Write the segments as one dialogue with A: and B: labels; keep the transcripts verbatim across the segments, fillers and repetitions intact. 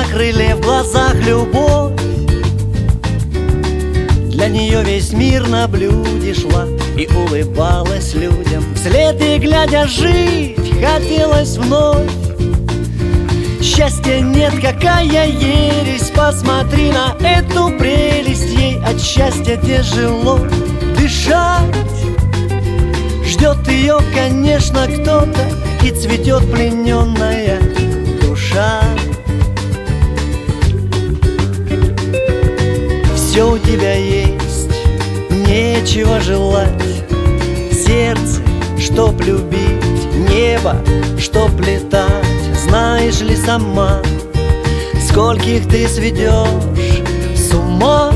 A: на крыле, в глазах любовь. Для нее весь мир на блюде шла и улыбалась людям. Вслед и глядя жить хотелось вновь. Счастья нет, какая ересь, посмотри на эту прелесть. Ей от счастья тяжело дышать. Ждет ее, конечно, кто-то, и цветет плененная душа. Все у тебя есть, нечего желать. Сердце, чтоб любить, небо, чтоб летать. Знаешь ли сама, скольких ты сведешь с ума?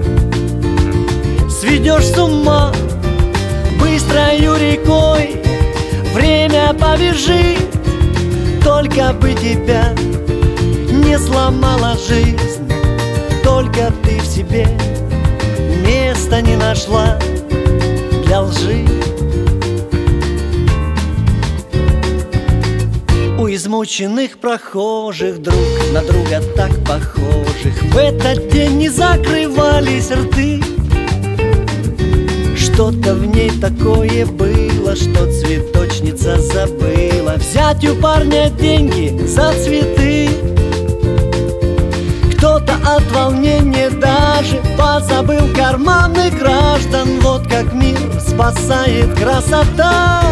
A: Сведешь с ума быстрою рекой. Время побежит, только бы тебя не сломала жизнь. Только ты в себе места не нашла для лжи. У измученных прохожих, друг на друга так похожих, в этот день не закрывались рты. Что-то в ней такое было, что цветочница забыла взять у парня деньги за цветы. Кто-то от волнения даже позабыл карманы граждан. Вот как мир спасает красота.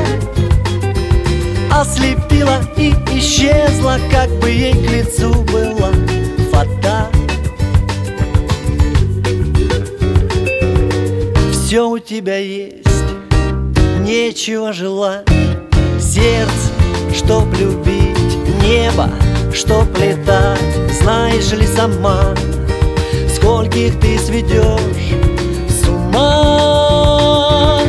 A: Ослепила и исчезла, как бы ей к лицу была фата. Все у тебя есть, нечего желать. Сердце, чтоб любить, небо, чтоб летать. Знаешь ли сама, скольких ты сведешь с ума?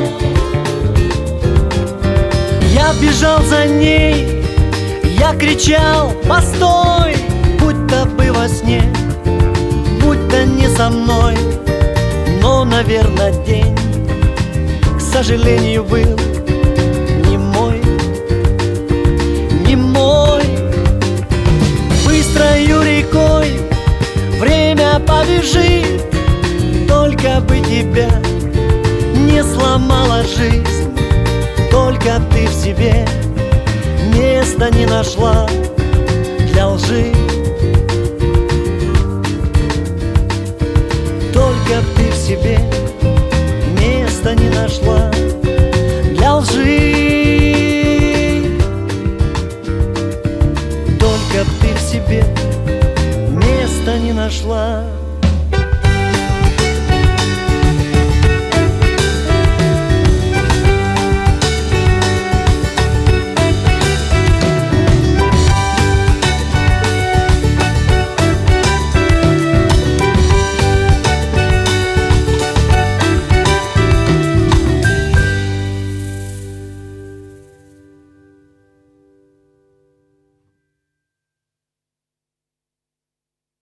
A: Я бежал за ней, я кричал: постой! Будь-то бы во сне, будь-то не со мной. Но, наверное, день, к сожалению, был не мой, не мой. Быстрою рекой время побежит, только бы тебя не сломала жизнь. Только ты в себе места не нашла для лжи. Только ты в себе места не нашла для лжи. Только ты в себе места не нашла